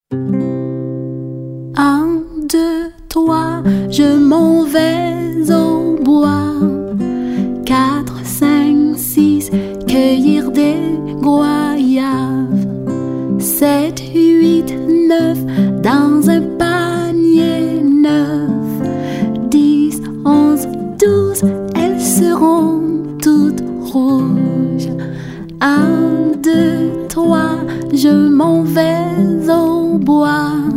Un, deux, trois, je m'en vais au bois. 4, 5, 6, cueillir des goyaves. 7, 8, 9, dans un panier neuf. 10, 11, 12, elles seront toutes rouges. 1, 2, 3, je m'en vais au bois.